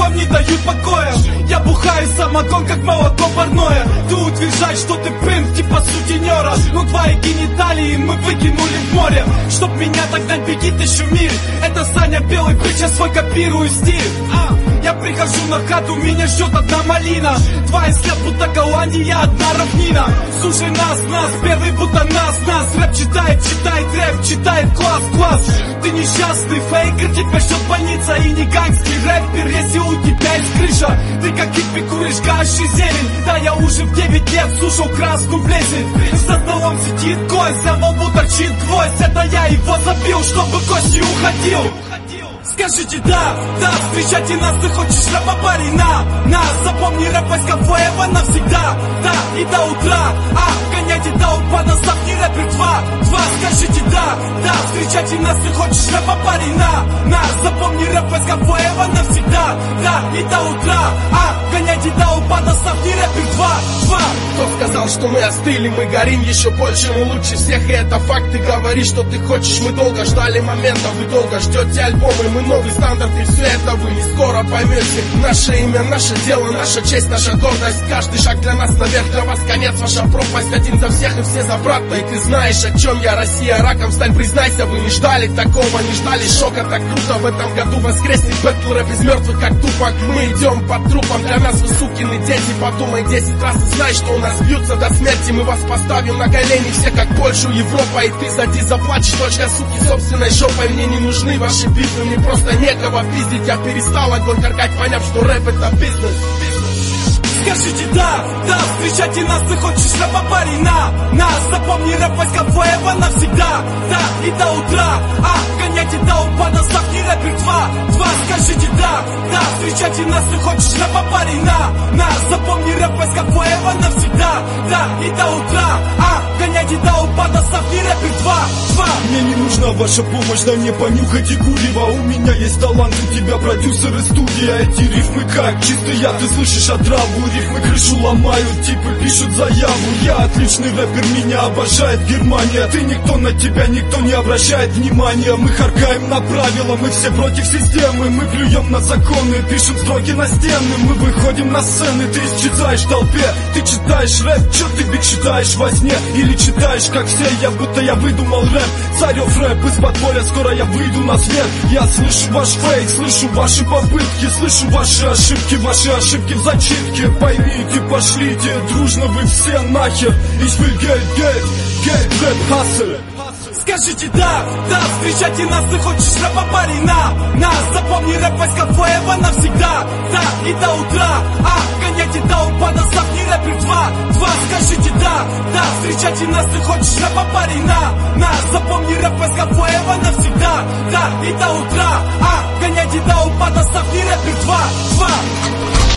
вам не дают покоя. Я бухаю самогон, как молоко парное. Ты утверждаешь, что ты принц, типа сутенера. Но твои гениталии мы выкинули в море. Чтоб меня догнать, беги тысячу миль. Это Саня белый бык, я свой копирую стиль. Я прихожу на хату, меня ждет одна малина. Твоя след будто Голландия, одна равнина. Слушай нас, первый будто нас. Рэп читает рэп, читает класс. Ты несчастный фейкер, тебя ждет больница. И не гангский рэпер, если у тебя есть крыша. Ты как хиппи куришь каши зелень. Да я уже в 9 лет слушал красную плесень. За столом сидит гость, а во лбу торчит гвоздь. Это я его забил, чтобы гость не уходил. Скажите да, встречайте нас, ты хочешь рэпа, парень, на. Запомни рэп войскового навсегда, да, и до утра, гоняйте до упада, завни рэпер 2. Скажите да, встречайте нас, ты хочешь рэпа, парень, на. Запомни рэп войскового навсегда, да, и до утра, гоняйте до упада, завни рэпер 2. Кто сказал, что мы остыли, мы горим еще больше, мы лучше всех, и это факт. Ты говоришь, что ты хочешь, мы долго ждали момента, вы долго ждете альбомы, мы новый стандарт, и все это вы не скоро поймете. Наше имя, наше дело, наша честь, наша гордость. Каждый шаг для нас наверх, для вас конец, ваша пропасть. Один за всех и все за брата. И ты знаешь, о чем я, Россия, раком стань, признайся. Вы не ждали такого, не ждали шока. Так круто в этом году воскреснет бэтл рэп из мертвых, как Тупак. Мы идем по трупам, для нас вы сукины дети. Подумай 10 раз и знай, что у нас бьются до смерти. Мы вас поставим на колени, все как Польшу, Европа. И ты сади, заплачешь, точка, суки, собственной жопой. Мне не нужны ваши битвы, мне просто некого пиздить. Я перестал огонь каркать, поняв, что рэп это бизнес. Скажите да, встречайте нас, ты хочешь рэпа, парень, на. Запомни рэп войскового навсегда, да, и до утра, гоняйте до упада, завни рэпер 2. Скажите да, встречайте нас, ты хочешь рэпа, парень, на. Запомни рэп войскового навсегда, да, и до утра, гоняйте до упада, завни рэпер 2. Мне не нужна ваша помощь, да не понюхайте курева. У меня есть талант, у тебя продюсер и студия. Эти рифмы как чистый яд, ты слышишь отраву. Рифмы крышу ломают, типы пишут заяву. Я отличный рэпер, меня обожает Германия. Ты никто, на тебя никто не обращает внимания. Мы харкаем на правила, мы все против системы. Мы плюем на законы, пишем строки на стены. Мы выходим на сцены, ты исчезаешь в толпе. Ты читаешь рэп, чё ты биг читаешь во сне? Или читаешь как все, будто я выдумал рэп. Царев рэп из подполья, скоро я выйду на свет. Я слышу ваш фейк, слышу ваши попытки, слышу ваши ошибки в зачитке. Поймите, пошлите, дружно вы все нахер. Ich will Geld, рэп, hustle. Скажите да, встречайте нас, ты хочешь рэпа, парень, на. Запомни рэп войскового навсегда, да, и до утра, гоняйте до упада, завни рэпер 2. Скажите да, встречайте нас, ты хочешь рэпа, парень, на. Запомни рэп войскового навсегда, да, и до утра, гоняйте до упада, завни рэпер 2.